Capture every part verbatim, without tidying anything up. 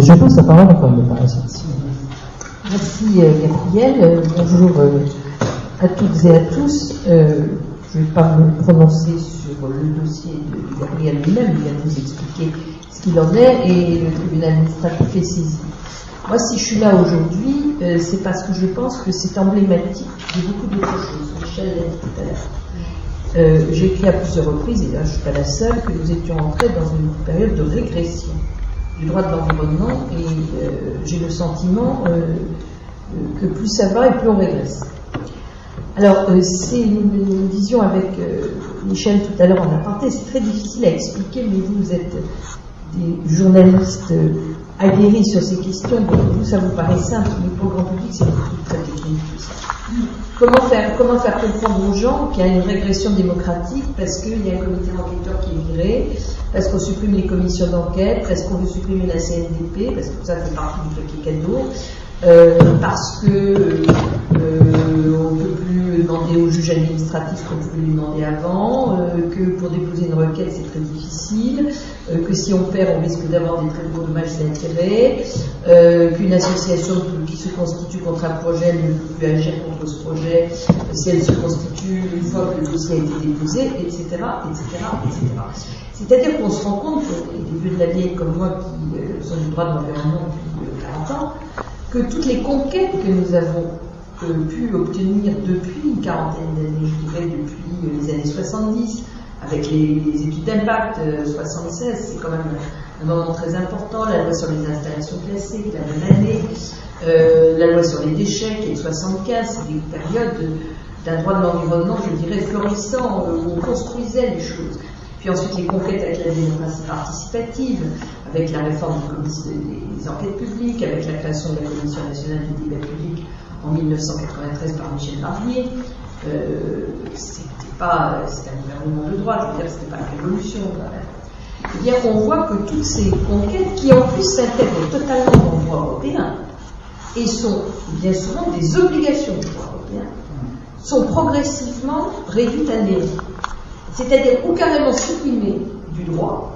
Et je passe la parole à Paul par la suite. Merci Gabriel. Bonjour à toutes et à tous. Euh, je ne vais pas me prononcer sur le dossier de Gabriel lui-même, il vient de vous expliquer ce qu'il en est et le tribunal administratif est saisi. Moi, si je suis là aujourd'hui, euh, c'est parce que je pense que c'est emblématique de beaucoup d'autres choses. Michel l'a dit tout à l'heure. Euh, j'ai écrit à plusieurs reprises, et là je ne suis pas la seule, que nous étions entrés dans une période de régression du droit de l'environnement et euh, j'ai le sentiment euh, que plus ça va et plus on régresse. Alors, euh, c'est une, une vision avec euh, Michel tout à l'heure en aparté, c'est très difficile à expliquer, mais vous, vous êtes des journalistes euh, aguerris sur ces questions, donc vous, ça vous paraît simple, mais pour le grand public, c'est beaucoup très technique tout ça. Comment faire, comment faire comprendre aux gens qu'il y a une régression démocratique parce qu'il y a un comité enquêteur qui est viré, parce qu'on supprime les commissions d'enquête, parce qu'on veut supprimer la C N D P, parce que ça fait partie du paquet cadeau, euh, parce que euh, on ne peut plus demander au juge administratif qu'on pouvait lui demander avant, euh, que pour déposer une requête c'est très difficile, euh, que si on perd on risque d'avoir des très gros dommages et intérêts, euh, qu'une association qui se constitue contre un projet ne peut plus agir contre ce projet si elle se constitue une fois que le dossier a été déposé, et cetera, et cetera, et cetera. C'est-à-dire qu'on se rend compte, les vieux de la vieille comme moi qui euh, sont du droit de l'environnement depuis euh, quarante ans, que toutes les conquêtes que nous avons euh, pu obtenir depuis une quarantaine d'années, je dirais depuis euh, les années soixante-dix, avec les, les études d'impact euh, soixante-seize, c'est quand même un moment très important, la loi sur les installations classées, qui est la même année, euh, la loi sur les déchets, qui est de soixante-quinze, c'est des périodes d'un droit de l'environnement, je dirais, florissant, euh, où on construisait les choses. Puis ensuite les conquêtes avec la démocratie participative, avec la réforme des, des enquêtes publiques, avec la création de la Commission nationale du débat public en mille neuf cent quatre-vingt-treize par Michel Barnier. Euh, c'était pas, c'était un gouvernement de droite, je veux dire, c'était pas une révolution quand même. Eh bien, on voit que toutes ces conquêtes, qui en plus s'intègrent totalement dans le droit européen, et sont bien souvent des obligations du droit européen, sont progressivement réduites à néant. C'est-à-dire ou carrément supprimées du droit,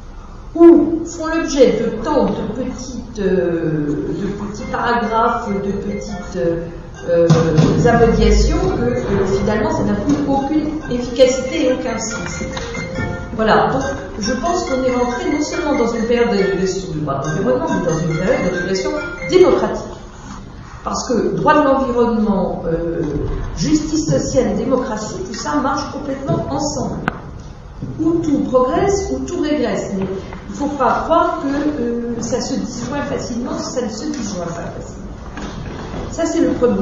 ou font l'objet de tant de petites, euh, de petits paragraphes, de petites euh, amodiations que euh, finalement ça n'a plus aucune efficacité et aucun sens. Voilà, donc je pense qu'on est rentré non seulement dans une période de régression du droit de l'environnement, mais dans une période de régression démocratique. Parce que droit de l'environnement, euh, justice sociale et démocratie, tout ça marche complètement ensemble. Ou tout progresse, ou tout régresse. Mais il ne faut pas croire que euh, ça se disjoint facilement, ça ne se disjoint pas facilement. Ça, c'est le premier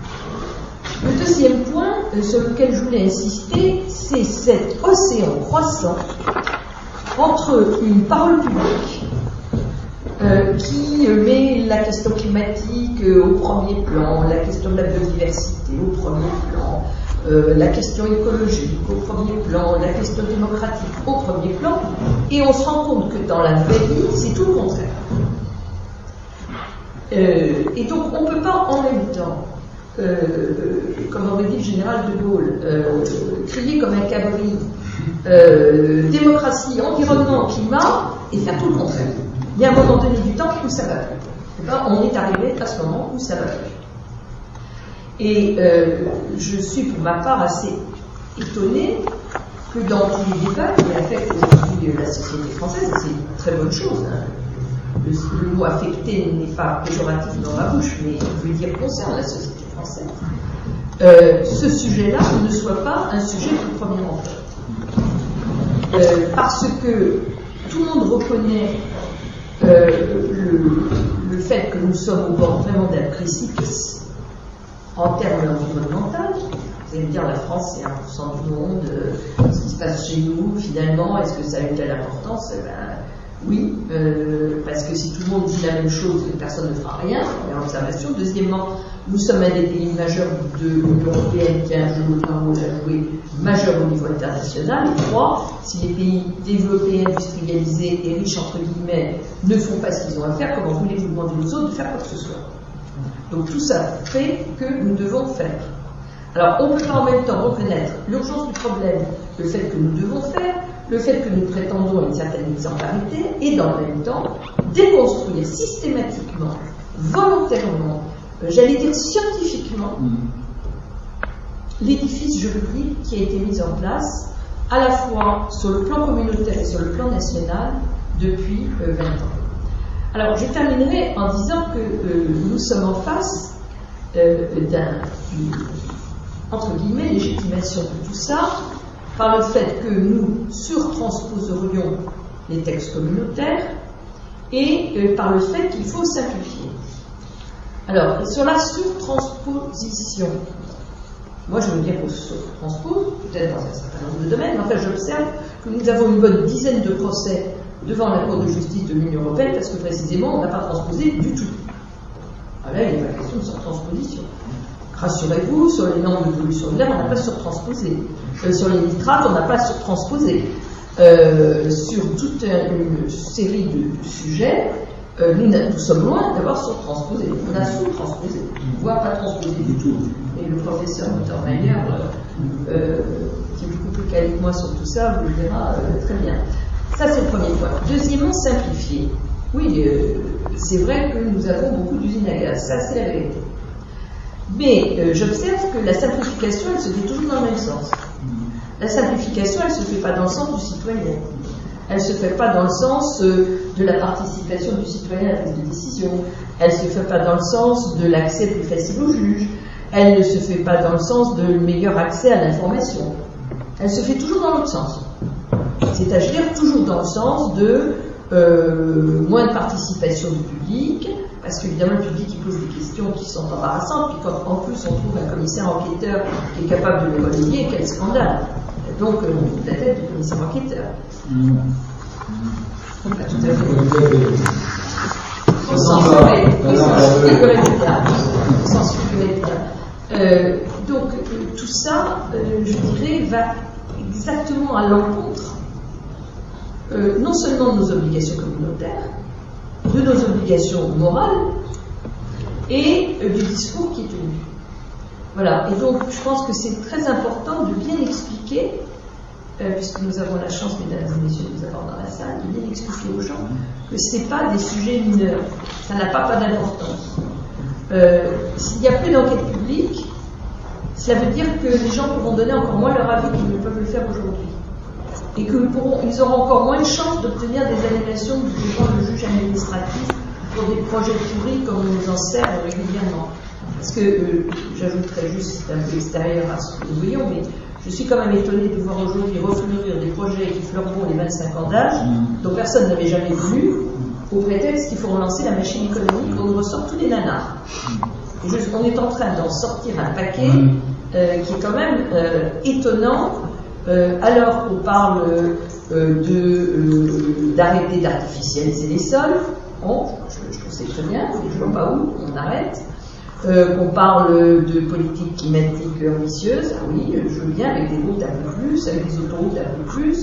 point. Le deuxième point euh, sur lequel je voulais insister, c'est cet océan croissant entre une parole publique Euh, qui euh, met la question climatique euh, au premier plan, la question de la biodiversité au premier plan, euh, la question écologique au premier plan, la question démocratique au premier plan, et on se rend compte que dans la vraie vie, c'est tout le contraire. Euh, et donc, on ne peut pas en même temps, euh, comme aurait dit le général de Gaulle, euh, crier comme un cabri, euh, démocratie, environnement, climat, et faire tout le contraire. Il y a un moment donné du temps où ça va plus. Et ben, on est arrivé à ce moment où ça va plus. Et euh, je suis pour ma part assez étonnée que dans tous les débats qui affectent aujourd'hui la société française, et c'est une très bonne chose, hein, le, le mot affecté n'est pas péjoratif dans ma bouche, mais je veux dire concerne la société française, euh, ce sujet-là ne soit pas un sujet de premier ordre. Euh, parce que tout le monde reconnaît Euh, le, le fait que nous sommes au bord vraiment d'un précipice en termes environnementaux. Vous allez me dire, la France, c'est un pour cent du monde, euh, ce qui se passe chez nous, finalement, est-ce que ça a une telle importance? Eh ben, oui, euh, parce que si tout le monde dit la même chose, personne ne fera rien, première observation. Deuxièmement, nous sommes un des pays majeurs de l'Union européenne qui a un jeu un rôle à jouer majeur au niveau international. Et trois, si les pays développés, industrialisés et riches, entre guillemets, ne font pas ce qu'ils ont à faire, comment voulez-vous demander aux autres de faire quoi que ce soit? Donc tout ça fait que nous devons faire. Alors on peut pas en même temps reconnaître l'urgence du problème, le fait que nous devons faire, le fait que nous prétendons une certaine exemplarité, et dans le même temps déconstruire détruire systématiquement, volontairement, euh, j'allais dire scientifiquement, mmh. l'édifice juridique qui a été mis en place à la fois sur le plan communautaire et sur le plan national depuis euh, vingt ans. Alors, je terminerai en disant que euh, nous sommes en face euh, d'un, entre guillemets, légitimation de tout ça, par le fait que nous surtransposerions les textes communautaires et euh, par le fait qu'il faut simplifier. Alors, sur la surtransposition, moi je veux dire qu'on surtranspose, peut-être dans un certain nombre de domaines, mais enfin j'observe que nous avons une bonne dizaine de procès devant la Cour de justice de l'Union européenne parce que précisément on n'a pas transposé du tout. Alors là, il n'est pas question de surtransposition. Rassurez-vous, sur les normes de pollution de l'air, on n'a pas surtransposé. Euh, sur les nitrates, on n'a pas surtransposé. Euh, sur toute une série de sujets, euh, nous, nous sommes loin d'avoir surtransposé. On a sous-transposé, voire pas transposé du tout. Et le professeur Mittermeier, euh, euh, qui est beaucoup plus calé que moi sur tout ça, vous le dira euh, très bien. Ça, c'est le premier point. Deuxièmement, simplifier. Oui, euh, c'est vrai que nous avons beaucoup d'usines à gaz. Ça, c'est la vérité. Mais euh, j'observe que la simplification, elle se fait toujours dans le même sens. La simplification, elle ne se fait pas dans le sens du citoyen. Elle ne se fait pas dans le sens euh, de la participation du citoyen à la prise de décision. Elle ne se fait pas dans le sens de l'accès plus facile au juge. Elle ne se fait pas dans le sens de meilleur accès à l'information. Elle se fait toujours dans l'autre sens. C'est-à-dire toujours dans le sens de euh, moins de participation du public, parce qu'évidemment le public il pose des questions qui sont embarrassantes, puis quand en plus on trouve un commissaire enquêteur qui est capable de les relayer, quel scandale. Donc on fout la tête du commissaire enquêteur. Mmh. Pas tout à fait. Au sens figuré du terme. Au sens figuré du terme. Euh, donc euh, tout ça, euh, je dirais, va exactement à l'encontre euh, non seulement de nos obligations communautaires, de nos obligations morales et euh, du discours qui est tenu. Voilà, et donc je pense que c'est très important de bien expliquer, euh, puisque nous avons la chance, mesdames et messieurs, de vous avoir dans la salle, de bien expliquer aux gens que ce n'est pas des sujets mineurs, ça n'a pas, pas d'importance. Euh, s'il n'y a plus d'enquête publique, cela veut dire que les gens pourront donner encore moins leur avis qu'ils ne peuvent le faire aujourd'hui. Et qu'ils auront encore moins de chances d'obtenir des annulations devant le juge administratif pour des projets pourris comme on nous en sert régulièrement. Parce que, euh, j'ajouterais juste, c'est un peu extérieur à ce que nous voyons, mais je suis quand même étonnée de voir aujourd'hui refleurir des projets qui fleureront les vingt-cinq ans d'âge, dont personne n'avait jamais vu, au prétexte qu'il faut relancer la machine économique, on nous ressort tous les nanars. Et juste, on est en train d'en sortir un paquet euh, qui est quand même euh, étonnant, euh, alors qu'on parle euh, de, euh, d'arrêter d'artificialiser les sols. Bon, je, je trouve c'est très bien, je ne vois pas où on arrête. Euh, qu'on parle de politique climatique ambitieuse, ah oui, je veux bien, avec des routes un peu plus, avec des autoroutes un peu plus,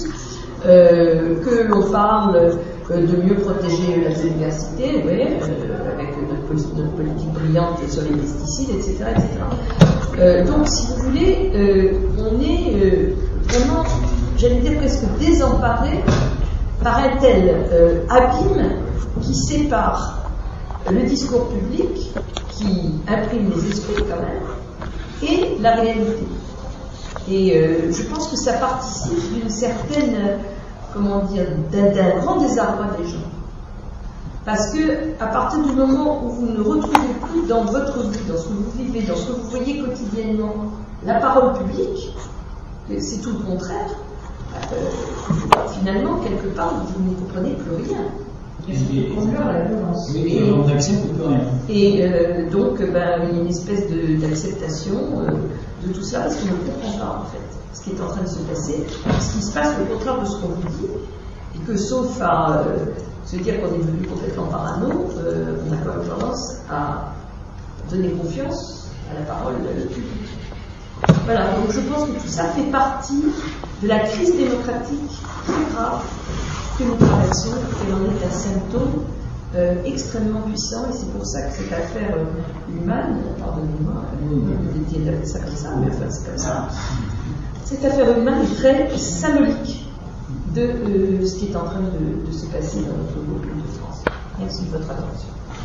euh, que l'on parle euh, de mieux protéger la biodiversité, oui, euh, avec notre, notre politique brillante sur les pesticides, et cetera, et cetera. Euh, donc, si vous voulez, euh, on est euh, vraiment, j'allais dire presque désemparé par un tel euh, abîme qui sépare le discours public, qui imprime les esprits quand même, et la réalité. Et euh, je pense que ça participe d'une certaine, comment dire, d'un, d'un grand désarroi des gens. Parce que à partir du moment où vous ne retrouvez plus dans votre vie, dans ce que vous vivez, dans ce que vous voyez quotidiennement, la parole publique, c'est tout le contraire, euh, finalement, quelque part, vous ne comprenez plus rien. Et, et, et, et on n'accepte plus rien. Et euh, donc, ben, il y a une espèce de, d'acceptation euh, de tout ça, parce qu'on ne comprend pas, en fait, ce qui est en train de se passer, ce qui se passe au contraire de ce qu'on vous dit, et que sauf à euh, se dire qu'on est devenu complètement parano, euh, on a quand même tendance à donner confiance à la parole euh, publique. Voilà, donc je pense que tout ça fait partie de la crise démocratique très grave que nous traversons, et on est un symptôme euh, extrêmement puissant, et c'est pour ça que cette affaire euh, humaine, pardonnez-moi de dire ça comme ça, mais enfin c'est comme ça, cette affaire humaine est très symbolique de euh, ce qui est en train de, de se passer dans notre beau pays de France. Merci de votre attention.